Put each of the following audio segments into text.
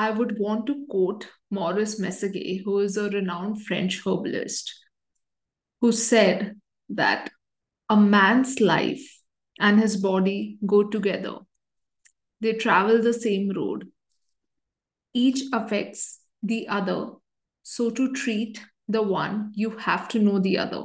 I would want to quote Maurice Messager, who is a renowned French herbalist, who said that a man's life and his body go together. They travel the same road. Each affects the other. So, to treat the one, you have to know the other.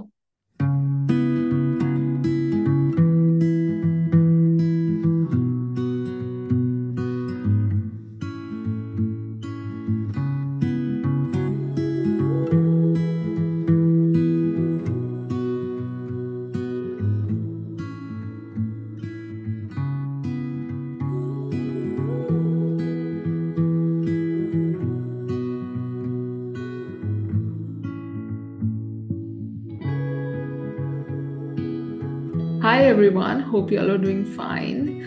Hi everyone, hope you all are doing fine.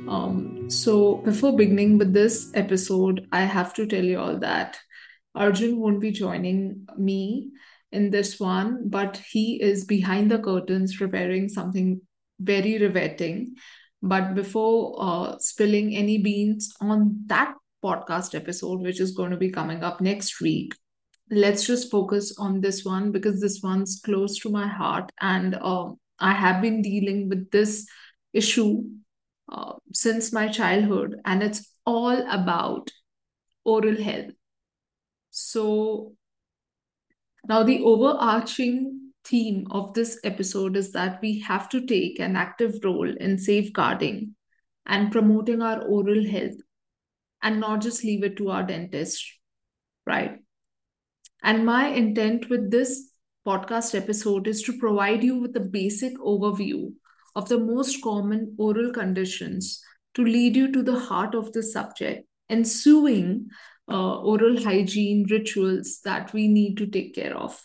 So, before beginning with this episode, I have to tell you all that Arjun won't be joining me in this one, but he is behind the curtains preparing something very riveting. But before spilling any beans on that podcast episode, which is going to be coming up next week, let's just focus on this one because this one's close to my heart, and I have been dealing with this issue since my childhood, and it's all about oral health. So now the overarching theme of this episode is that we have to take an active role in safeguarding and promoting our oral health and not just leave it to our dentist, right? And my intent with this podcast episode is to provide you with a basic overview of the most common oral conditions to lead you to the heart of the subject, ensuing oral hygiene rituals that we need to take care of.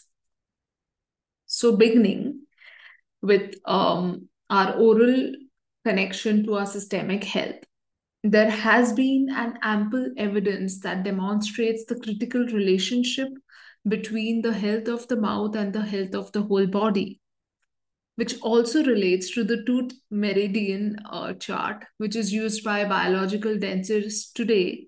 So, beginning with our oral connection to our systemic health, there has been an ample evidence that demonstrates the critical relationship between the health of the mouth and the health of the whole body, which also relates to the tooth meridian chart, which is used by biological dentists today.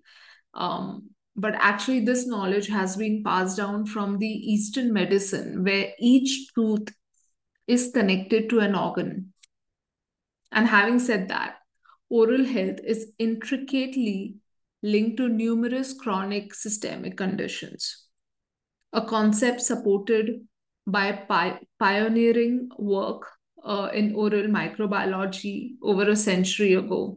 But actually, this knowledge has been passed down from the Eastern medicine, where each tooth is connected to an organ. And having said that, oral health is intricately linked to numerous chronic systemic conditions, a concept supported by pioneering work in oral microbiology over a century ago.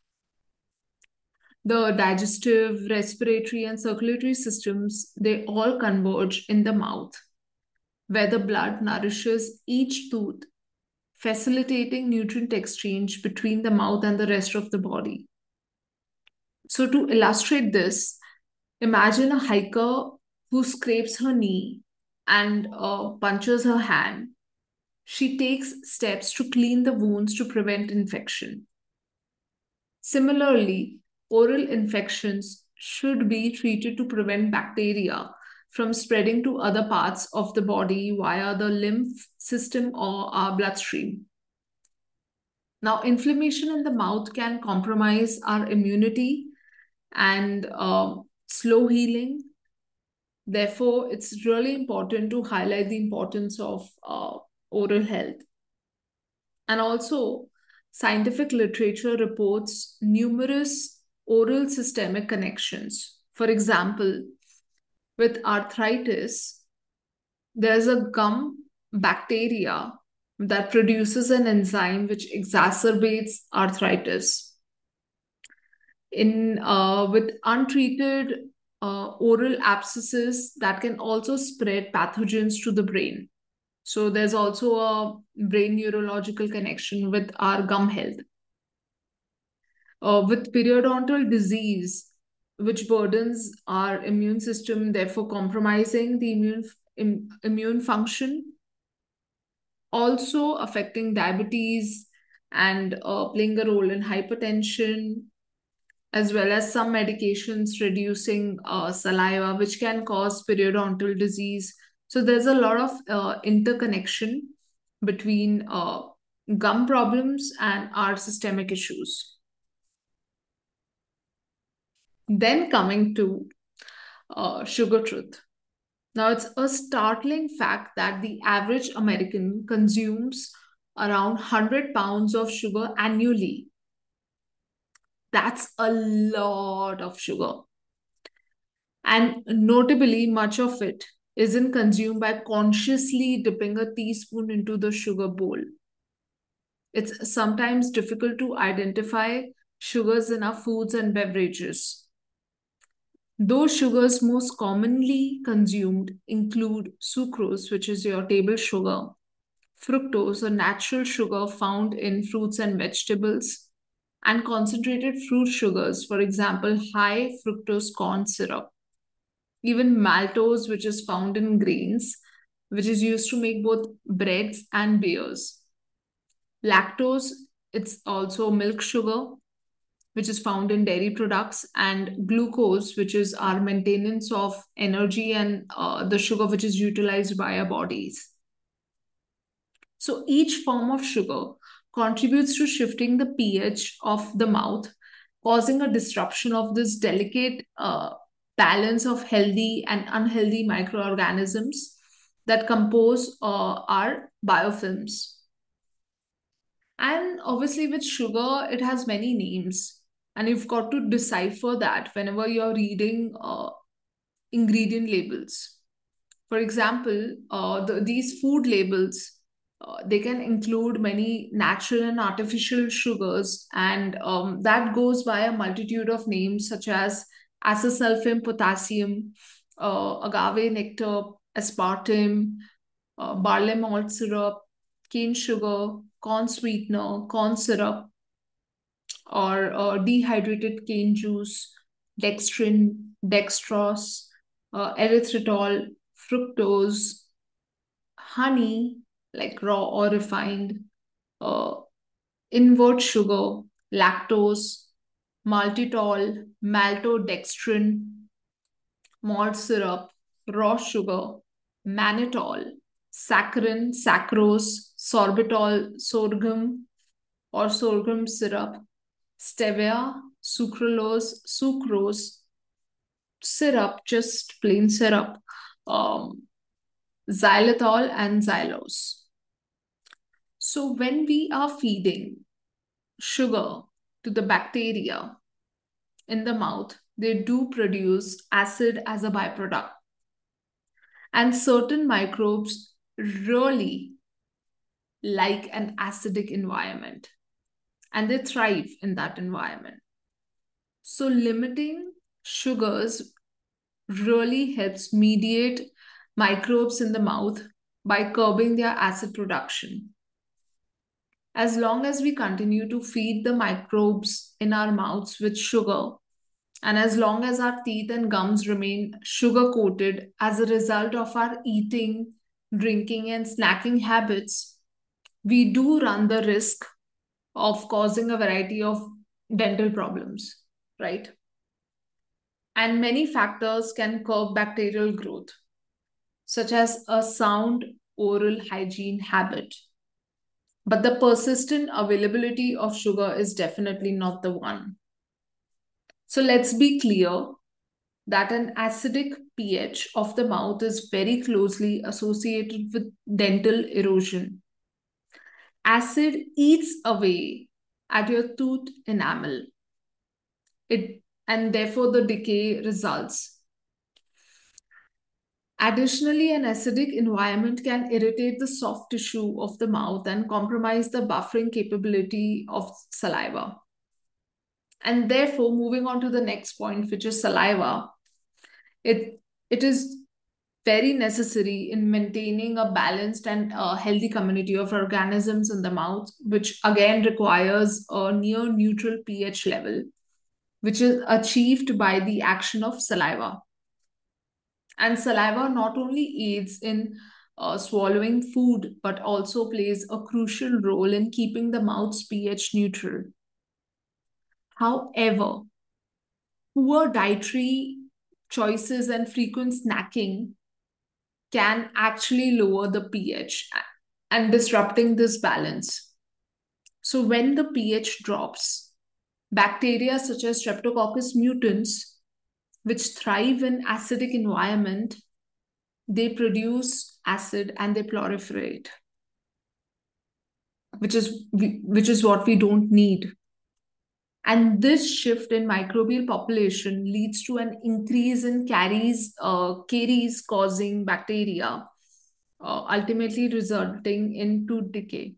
The digestive, respiratory, and circulatory systems, they all converge in the mouth, where the blood nourishes each tooth, facilitating nutrient exchange between the mouth and the rest of the body. So, to illustrate this, imagine a hiker who scrapes her knee and punctures her hand. She takes steps to clean the wounds to prevent infection. Similarly, oral infections should be treated to prevent bacteria from spreading to other parts of the body via the lymph system or our bloodstream. Now, inflammation in the mouth can compromise our immunity and slow healing. Therefore, it's really important to highlight the importance of oral health. And also, scientific literature reports numerous oral systemic connections. For example, with arthritis, there's a gum bacteria that produces an enzyme which exacerbates arthritis. In with untreated oral abscesses that can also spread pathogens to the brain. So there's also a brain neurological connection with our gum health. With periodontal disease, which burdens our immune system, therefore compromising the immune function, also affecting diabetes and playing a role in hypertension, as well as some medications reducing saliva, which can cause periodontal disease. So there's a lot of interconnection between gum problems and our systemic issues. Then coming to sugar truth. Now, it's a startling fact that the average American consumes around 100 pounds of sugar annually. That's a lot of sugar. And notably, much of it isn't consumed by consciously dipping a teaspoon into the sugar bowl. It's sometimes difficult to identify sugars in our foods and beverages. Those sugars most commonly consumed include sucrose, which is your table sugar, fructose, a natural sugar found in fruits and vegetables, and concentrated fruit sugars, for example, high fructose corn syrup. Even maltose, which is found in grains, which is used to make both breads and beers. Lactose, it's also milk sugar, which is found in dairy products, and glucose, which is our maintenance of energy and the sugar which is utilized by our bodies. So each form of sugar contributes to shifting the pH of the mouth, causing a disruption of this delicate balance of healthy and unhealthy microorganisms that compose our biofilms. And obviously, with sugar, it has many names, and you've got to decipher that whenever you're reading ingredient labels. For example, these food labels, they can include many natural and artificial sugars, and that goes by a multitude of names such as acesulfame potassium, agave nectar, aspartame, barley malt syrup, cane sugar, corn sweetener, corn syrup, or dehydrated cane juice, dextrin, dextrose, erythritol, fructose, honey, like raw or refined, uh, invert sugar, lactose, maltitol, maltodextrin, malt syrup, raw sugar, mannitol, saccharin, saccharose, sorbitol, sorghum or sorghum syrup, stevia, sucralose, sucrose, syrup, just plain syrup, um, xylitol, and xylose. So, when we are feeding sugar to the bacteria in the mouth, they do produce acid as a byproduct. And certain microbes really like an acidic environment and they thrive in that environment. So, limiting sugars really helps mediate microbes in the mouth by curbing their acid production. As long as we continue to feed the microbes in our mouths with sugar, and as long as our teeth and gums remain sugar coated as a result of our eating, drinking, and snacking habits, we do run the risk of causing a variety of dental problems, right? And many factors can curb bacterial growth, such as a sound oral hygiene habit. But the persistent availability of sugar is definitely not the one. So let's be clear that an acidic pH of the mouth is very closely associated with dental erosion. Acid eats away at your tooth enamel. It and therefore the decay results. Additionally, an acidic environment can irritate the soft tissue of the mouth and compromise the buffering capability of saliva. And therefore, moving on to the next point, which is saliva, it is very necessary in maintaining a balanced and healthy community of organisms in the mouth, which again requires a near neutral pH level, which is achieved by the action of saliva. And saliva not only aids in swallowing food, but also plays a crucial role in keeping the mouth's pH neutral. However, poor dietary choices and frequent snacking can actually lower the pH and disrupting this balance. So, when the pH drops, bacteria such as Streptococcus mutans which thrive in acidic environment, they produce acid and they proliferate, which is what we don't need. And this shift in microbial population leads to an increase in caries causing bacteria, ultimately resulting in tooth decay.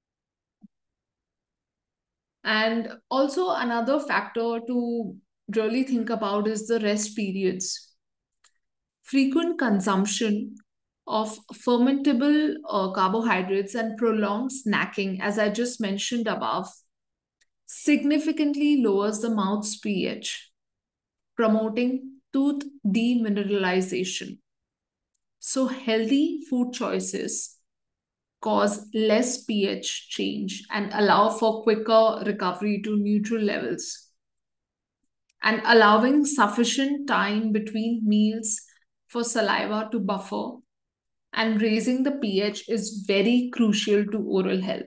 And also, another factor to really think about is the rest periods. Frequent consumption of fermentable carbohydrates and prolonged snacking, as I just mentioned above, significantly lowers the mouth's pH, promoting tooth demineralization. So, healthy food choices cause less pH change and allow for quicker recovery to neutral levels, and allowing sufficient time between meals for saliva to buffer and raising the pH is very crucial to oral health.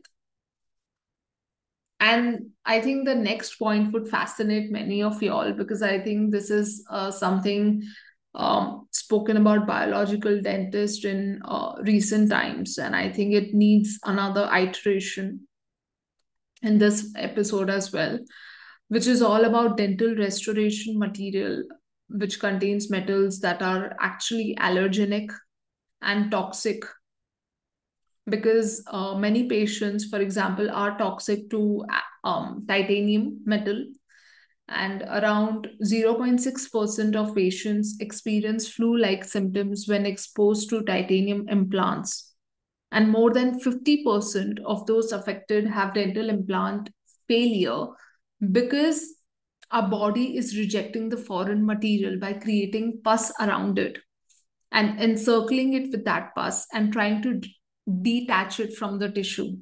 And I think the next point would fascinate many of y'all because I think this is something spoken about biological dentist in recent times, and I think it needs another iteration in this episode as well, which is all about dental restoration material, which contains metals that are actually allergenic and toxic, because many patients, for example, are toxic to titanium metal, and around 0.6% of patients experience flu like symptoms when exposed to titanium implants. And more than 50% of those affected have dental implant failure because our body is rejecting the foreign material by creating pus around it and encircling it with that pus and trying to detach it from the tissue.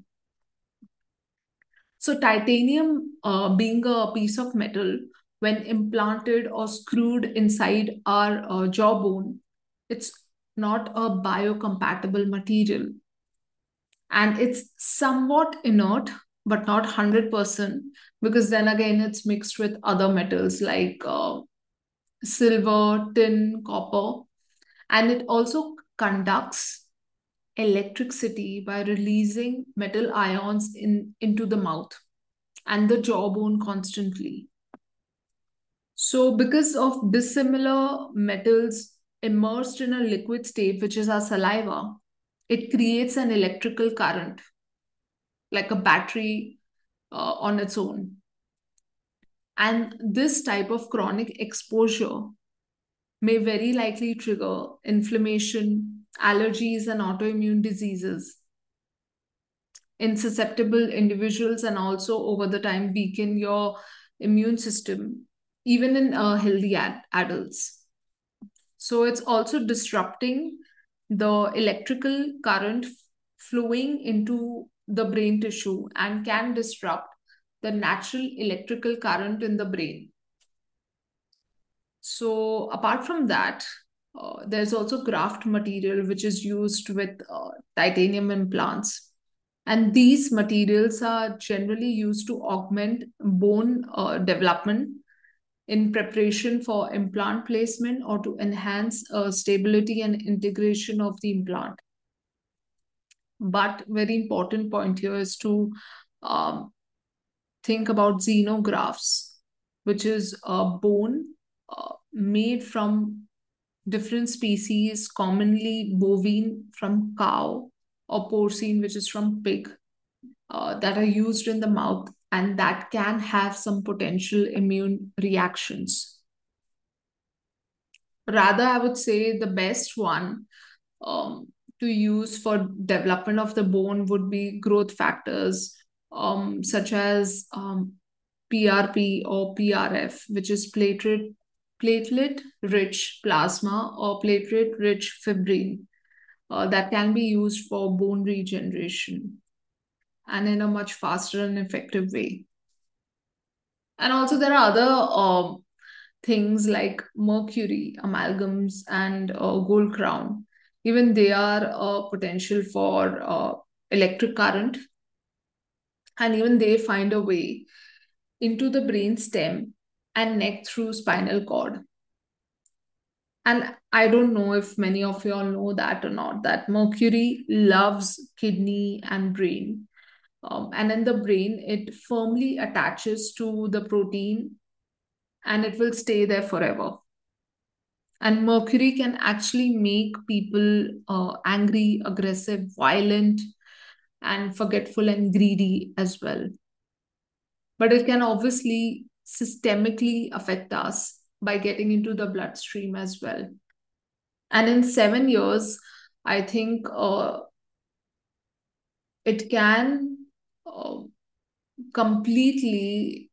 So, titanium, being a piece of metal, when implanted or screwed inside our jawbone, it's not a biocompatible material. And it's somewhat inert, but not 100%, because then again, it's mixed with other metals like silver, tin, copper, and it also conducts electricity by releasing metal ions into the mouth and the jawbone constantly. So, because of dissimilar metals immersed in a liquid state, which is our saliva, it creates an electrical current like a battery on its own. And this type of chronic exposure may very likely trigger inflammation, allergies, and autoimmune diseases in susceptible individuals, and also over the time weaken your immune system, even in healthy adults. So it's also disrupting the electrical current flowing into the brain tissue and can disrupt the natural electrical current in the brain. So, apart from that, there's also graft material which is used with titanium implants. And these materials are generally used to augment bone development in preparation for implant placement or to enhance stability and integration of the implant. But very important point here is to um, think about xenografts, which is a bone made from different species, commonly bovine from cow, or porcine, which is from pig, that are used in the mouth and that can have some potential immune reactions. Rather, I would say the best one um, to use for development of the bone would be growth factors, such as PRP or PRF, which is platelet rich plasma or platelet rich fibrin, that can be used for bone regeneration and in a much faster and effective way. And also, there are other things like mercury, amalgams, and gold crown. Even they are potential for electric current, and even they find a way into the brain stem and neck through spinal cord. And I don't know if many of you all know that or not, that mercury loves kidney and brain. And in the brain, it firmly attaches to the protein and it will stay there forever. And mercury can actually make people angry, aggressive, violent, and forgetful and greedy as well. But it can obviously systemically affect us by getting into the bloodstream as well. And in 7 years, I think it can uh, completely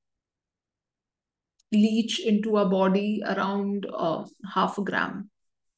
leach into a body around half a gram.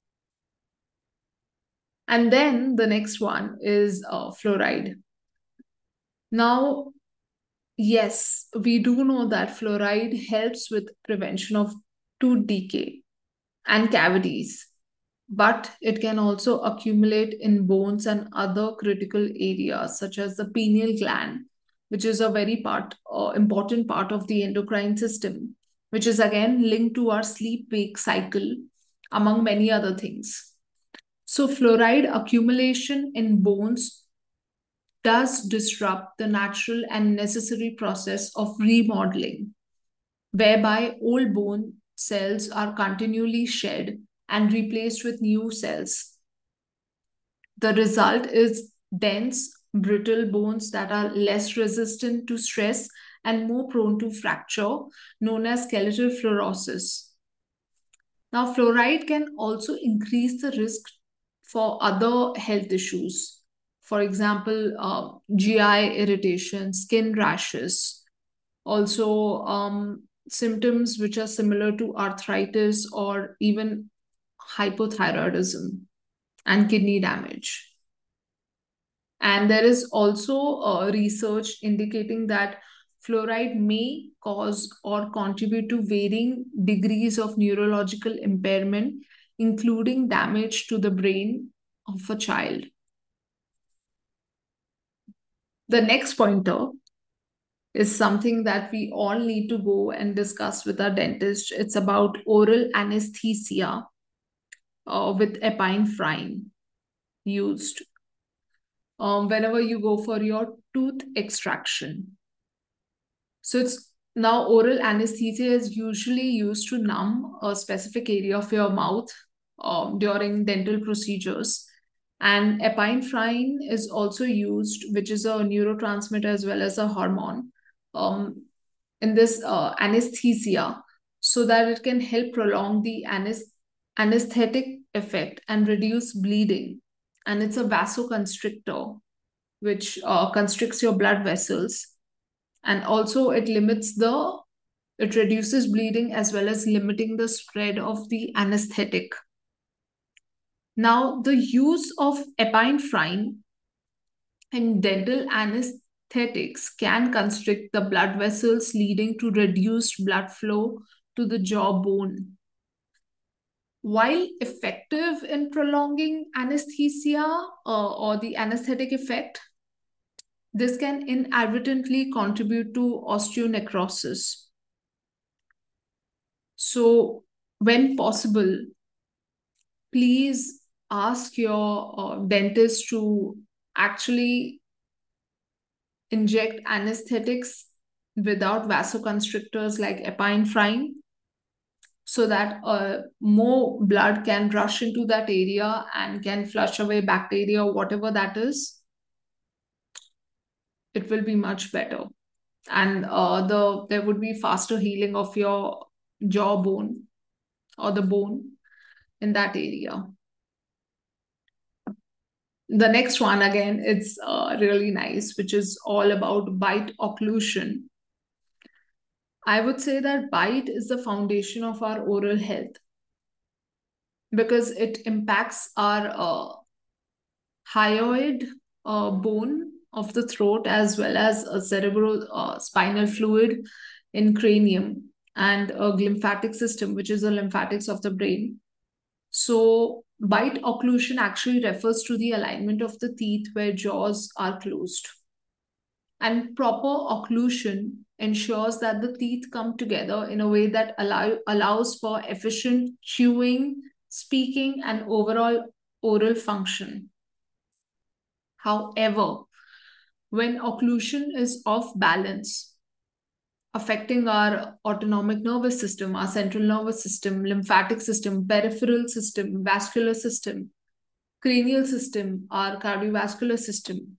And then the next one is fluoride. Now, yes, we do know that fluoride helps with prevention of tooth decay and cavities, but it can also accumulate in bones and other critical areas such as the pineal gland, which is a important part of the endocrine system, which is again linked to our sleep wake cycle, among many other things. So fluoride accumulation in bones does disrupt the natural and necessary process of remodeling, whereby old bone cells are continually shed and replaced with new cells. The result is dense, brittle bones that are less resistant to stress and more prone to fracture, known as skeletal fluorosis. Now, fluoride can also increase the risk for other health issues. For example, GI irritation, skin rashes, also symptoms which are similar to arthritis or even hypothyroidism and kidney damage. And there is also research indicating that fluoride may cause or contribute to varying degrees of neurological impairment, including damage to the brain of a child. The next pointer is something that we all need to go and discuss with our dentist. It's about oral anesthesia with epinephrine used whenever you go for your tooth extraction. So it's now oral anesthesia is usually used to numb a specific area of your mouth during dental procedures. And epinephrine is also used, which is a neurotransmitter as well as a hormone, um, in this anesthesia, so that it can help prolong the anesthetic effect and reduce bleeding. And it's a vasoconstrictor, which constricts your blood vessels, and also it reduces bleeding as well as limiting the spread of the anesthetic. Now, the use of epinephrine in dental anesthetics can constrict the blood vessels, leading to reduced blood flow to the jawbone. While effective in prolonging anesthesia or the anesthetic effect, this can inadvertently contribute to osteonecrosis. So, when possible, please ask your dentist to actually inject anesthetics without vasoconstrictors like epinephrine, so that more blood can rush into that area and can flush away bacteria, whatever that is. It will be much better. And there would be faster healing of your jawbone or the bone in that area. The next one, again, it's really nice, which is all about bite occlusion. I would say that bite is the foundation of our oral health because it impacts our hyoid bone of the throat as well as a cerebral spinal fluid in cranium and a lymphatic system, which is the lymphatics of the brain. So, bite occlusion actually refers to the alignment of the teeth where jaws are closed. And proper occlusion ensures that the teeth come together in a way that allows for efficient chewing speaking, and overall oral function. However, when occlusion is off balance, affecting our autonomic nervous system, our central nervous system, lymphatic system, peripheral system, vascular system, cranial system, our cardiovascular system.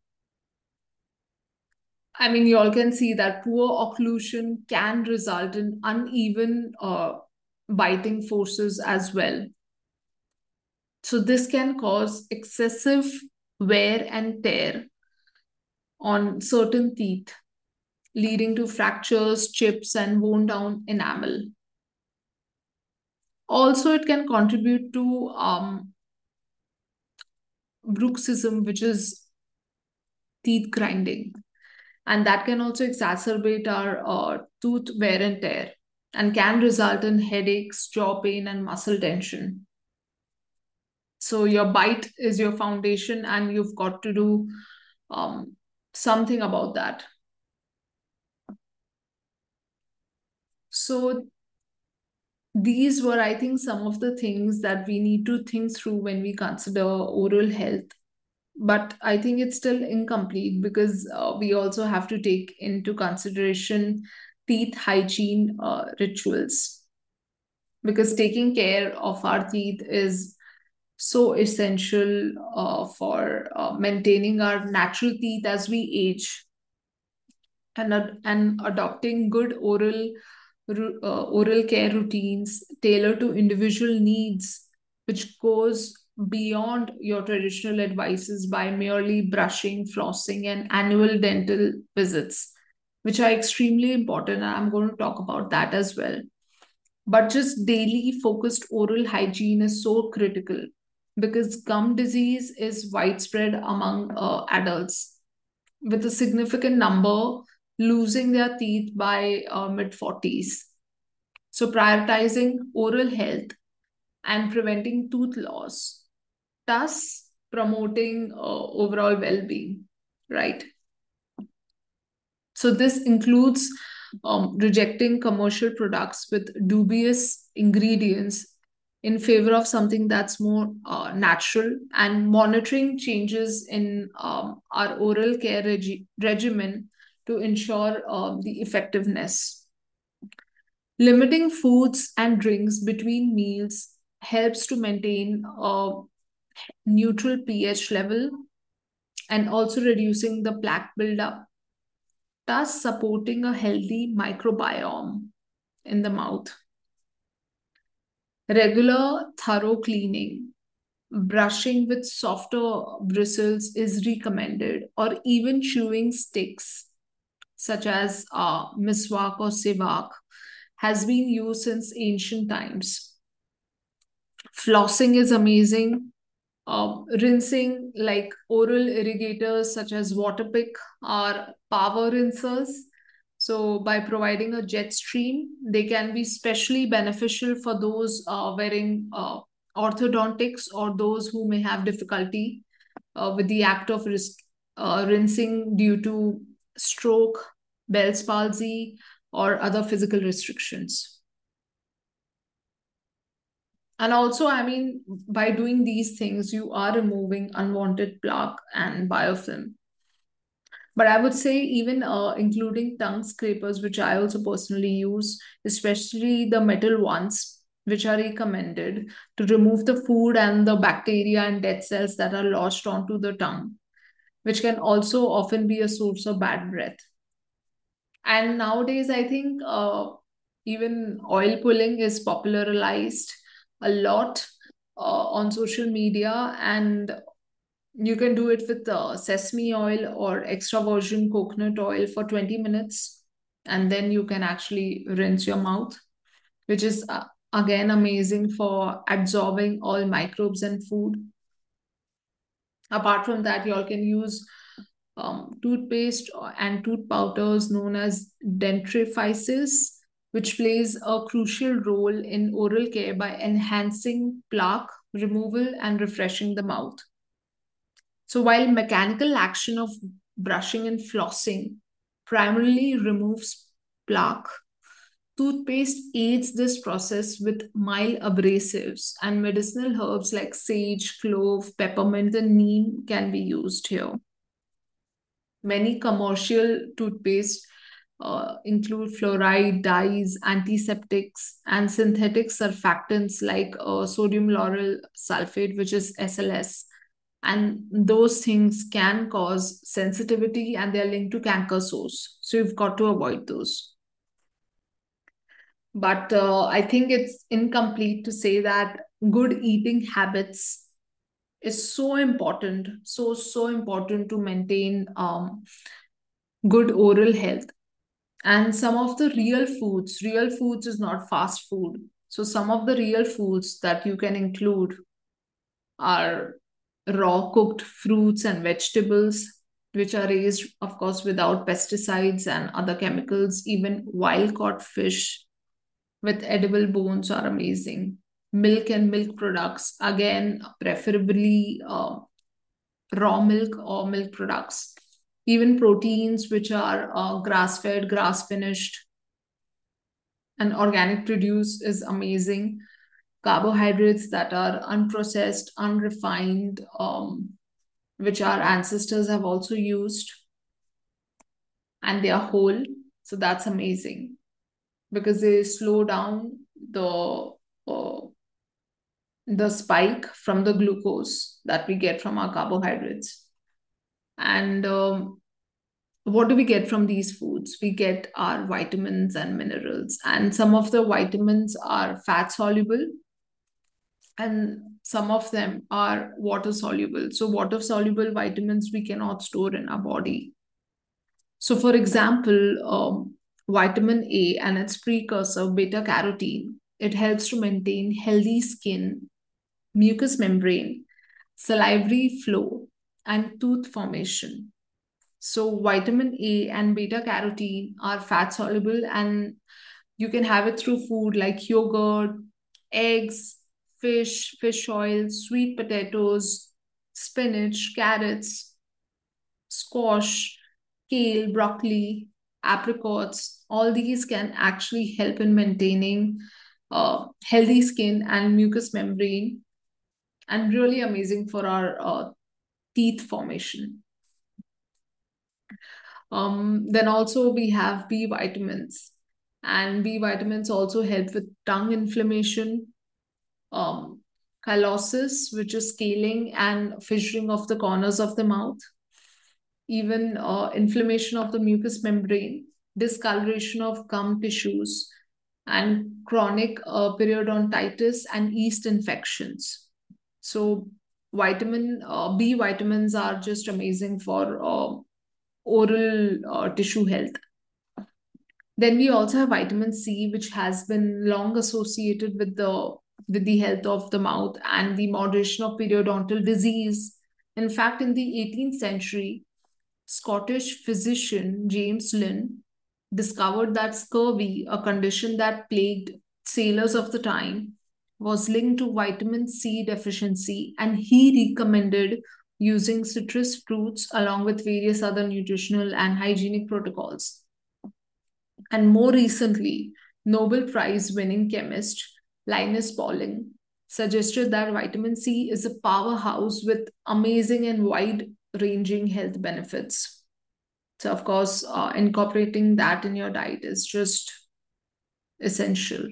I mean, you all can see that poor occlusion can result in uneven biting forces as well. So, this can cause excessive wear and tear on certain teeth, leading to fractures, chips, and worn down enamel. Also, it can contribute to bruxism, which is teeth grinding, and that can also exacerbate our tooth wear and tear and can result in headaches, jaw pain, and muscle tension. So, your bite is your foundation, and you've got to do um, something about that. So, these were, I think, some of the things that we need to think through when we consider oral health. But I think it's still incomplete because we also have to take into consideration teeth hygiene rituals. Because taking care of our teeth is so essential for maintaining our natural teeth as we age, and adopting good oral care routines tailored to individual needs, which goes beyond your traditional advices by merely brushing, flossing, and annual dental visits, which are extremely important. And I'm going to talk about that as well. But just daily focused oral hygiene is so critical because gum disease is widespread among adults, with a significant number losing their teeth by mid 40s. So, prioritizing oral health and preventing tooth loss, thus promoting overall well being, right? So, this includes rejecting commercial products with dubious ingredients in favor of something that's more natural, and monitoring changes in our oral care regimen to ensure the effectiveness. Limiting foods and drinks between meals helps to maintain a neutral pH level and also reducing the plaque buildup, thus supporting a healthy microbiome in the mouth. Regular, thorough cleaning, brushing with softer bristles is recommended, or even chewing sticks such as miswak or sivak has been used since ancient times. Flossing is amazing. Rinsing like oral irrigators such as Waterpick are power rinsers. So, by providing a jet stream, they can be specially beneficial for those wearing orthodontics or those who may have difficulty with the act of rinsing due to stroke, Bell's palsy, or other physical restrictions. And also, I mean, by doing these things, you are removing unwanted plaque and biofilm. But I would say, even including tongue scrapers, which I also personally use, especially the metal ones, which are recommended to remove the food and the bacteria and dead cells that are lodged onto the tongue, which can also often be a source of bad breath. And nowadays, I think even oil pulling is popularized a lot on social media, and you can do it with sesame oil or extra virgin coconut oil for 20 minutes, and then you can actually rinse your mouth, which is again amazing for absorbing all microbes and food. Apart from that, you all can use toothpaste and tooth powders known as dentrifices, which plays a crucial role in oral care by enhancing plaque removal and refreshing the mouth. So, while mechanical action of brushing and flossing primarily removes plaque, Toothpaste aids this process with mild abrasives, and medicinal herbs like sage, clove, peppermint, and neem can be used here. Many commercial toothpaste include fluoride, dyes, antiseptics, and synthetic surfactants like sodium lauryl sulfate, which is SLS. And those things can cause sensitivity and they're linked to canker sores. So you've got to avoid those. But I think it's incomplete to say that good eating habits is so important, so important to maintain good oral health. And some of the real foods is not fast food. So some of the real foods that you can include are raw cooked fruits and vegetables, which are raised, of course, without pesticides and other chemicals. Even wild caught fish with edible bones are amazing. Milk and milk products, again, preferably raw milk or milk products. Even proteins, which are grass fed, grass finished, and organic produce, is amazing. Carbohydrates that are unprocessed, unrefined, which our ancestors have also used, and they are whole. So that's amazing because they slow down uh, the spike from the glucose that we get from our carbohydrates. And what do we get from these foods? We get our vitamins and minerals, and some of the vitamins are fat soluble, and some of them are water soluble. So, water soluble vitamins we cannot store in our body. So, for example, vitamin A and its precursor, beta carotene, it helps to maintain healthy skin, mucous membrane, salivary flow, and tooth formation. So, vitamin A and beta carotene are fat soluble, and you can have it through food like yogurt, eggs, fish oil, sweet potatoes, spinach, carrots, squash, kale, broccoli, apricots. All these can actually help in maintaining healthy skin and mucous membrane, and really amazing for our teeth formation. Then also we have B vitamins, and B vitamins also help with tongue inflammation, um, kylosis, which is scaling and fissuring of the corners of the mouth, even inflammation of the mucous membrane, discoloration of gum tissues, and chronic periodontitis and yeast infections. So, vitamin B vitamins are just amazing for oral tissue health. Then we also have vitamin C, which has been long associated with the health of the mouth and the moderation of periodontal disease. In fact, in the 18th century, Scottish physician James Lynn discovered that scurvy, a condition that plagued sailors of the time, was linked to vitamin C deficiency, and he recommended using citrus fruits along with various other nutritional and hygienic protocols. And more recently, Nobel Prize winning chemist Linus Pauling suggested that vitamin C is a powerhouse with amazing and wide ranging health benefits. So, of course, incorporating that in your diet is just essential.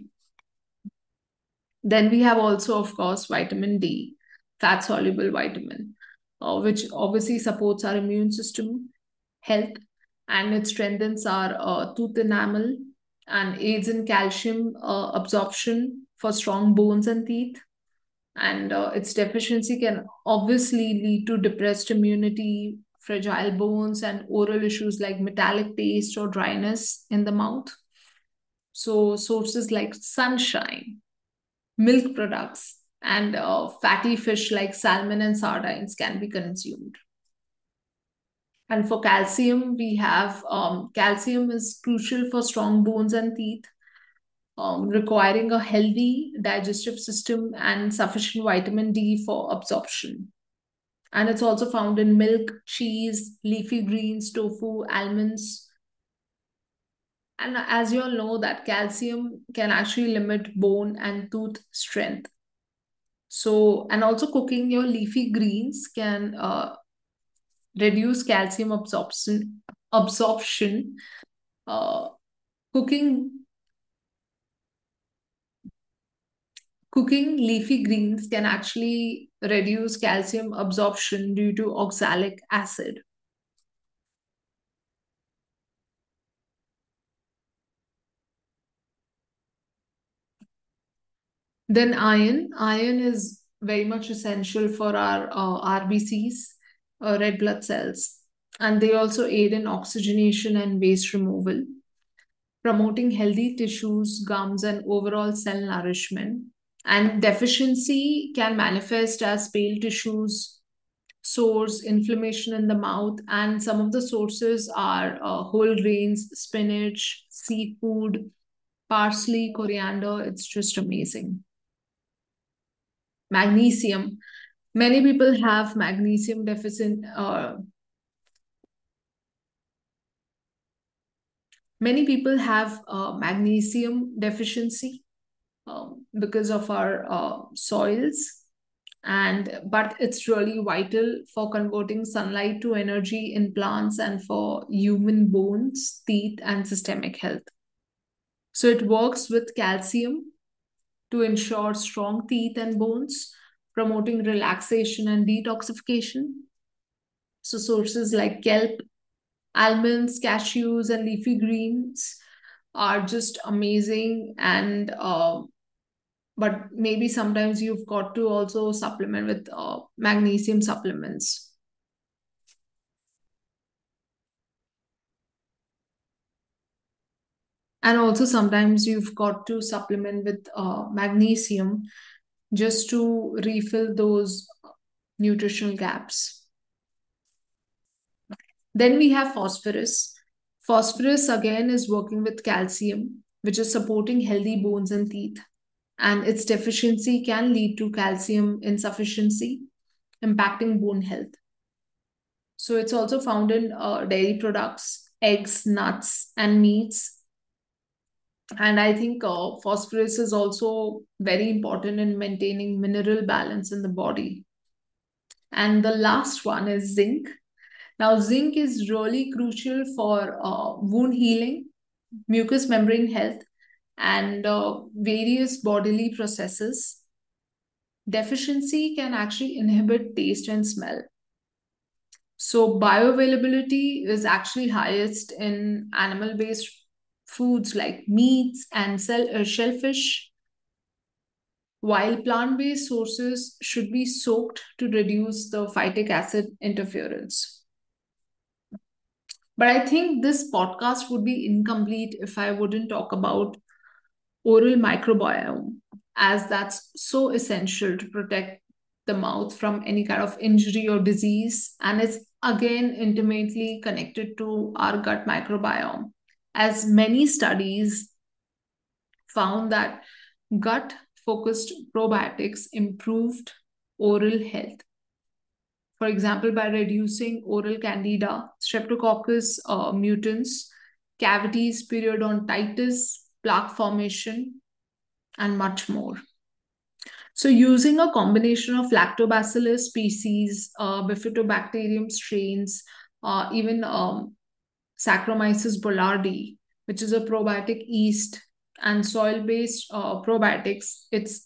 Then we have also, of course, vitamin D, fat soluble vitamin, which obviously supports our immune system health, and it strengthens our tooth enamel and aids in calcium absorption for strong bones and teeth. And its deficiency can obviously lead to depressed immunity, fragile bones, and oral issues like metallic taste or dryness in the mouth. So, sources like sunshine, milk products, and fatty fish like salmon and sardines can be consumed. And for calcium, we have calcium is crucial for strong bones and teeth, requiring a healthy digestive system and sufficient vitamin D for absorption. And it's also found in milk, cheese, leafy greens, tofu, almonds, And as you all know, that calcium can actually limit bone and tooth strength. So, and also cooking your leafy greens can reduce calcium absorption. Uh, cooking cooking leafy greens can actually reduce calcium absorption due to oxalic acid. Then iron is very much essential for our RBCs, red blood cells, and they also aid in oxygenation and waste removal, promoting healthy tissues, gums, and overall cell nourishment. And deficiency can manifest as pale tissues, sores, inflammation in the mouth, and some of the sources are whole grains, spinach, seafood, parsley, coriander. It's just amazing. Magnesium. Many people have magnesium deficit. Many people have magnesium deficiency because of our soils, and but it's really vital for converting sunlight to energy in plants and for human bones, teeth, and systemic health. So it works with calcium to ensure strong teeth and bones, promoting relaxation and detoxification. So sources like kelp, almonds, cashews, and leafy greens are just amazing. And but maybe sometimes you've got to also supplement with magnesium supplements. And also sometimes you've got to supplement with magnesium just to refill those nutritional gaps. Then we have phosphorus. Phosphorus again is working with calcium, which is supporting healthy bones and teeth. And its deficiency can lead to calcium insufficiency, impacting bone health. So it's also found in dairy products, eggs, nuts, and meats. And I think phosphorus is also very important in maintaining mineral balance in the body. And the last one is zinc. Now, zinc is really crucial for wound healing, mucous membrane health, and various bodily processes. Deficiency can actually inhibit taste and smell. So, bioavailability is actually highest in animal based foods like meats and shellfish, while plant based sources should be soaked to reduce the phytic acid interference. But I think this podcast would be incomplete if I wouldn't talk about oral microbiome, as that's so essential to protect the mouth from any kind of injury or disease. And it's again intimately connected to our gut microbiome, as many studies found that gut focused probiotics improved oral health. For example, by reducing oral candida, streptococcus mutans, cavities, periodontitis, plaque formation, and much more. So, using a combination of lactobacillus species, bifidobacterium strains, even Saccharomyces boulardii, which is a probiotic yeast, and soil-based probiotics,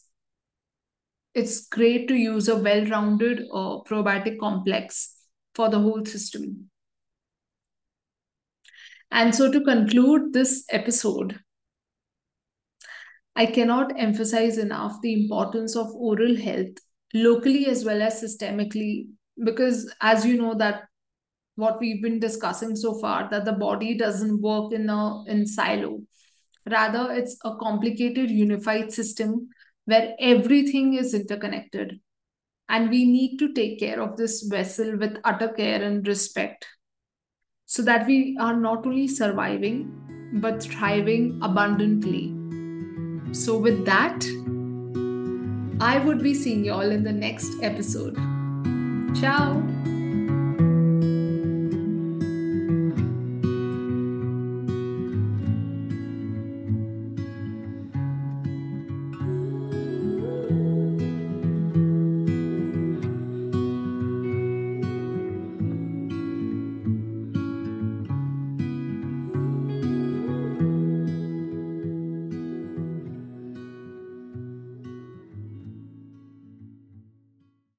it's great to use a well-rounded probiotic complex for the whole system. And so, to conclude this episode, I cannot emphasize enough the importance of oral health locally as well as systemically, because as you know that what we've been discussing so far, that the body doesn't work in silo. Rather, it's a complicated unified system where everything is interconnected. And we need to take care of this vessel with utter care and respect so that we are not only surviving but thriving abundantly. So, with that, I would be seeing you all in the next episode. Ciao.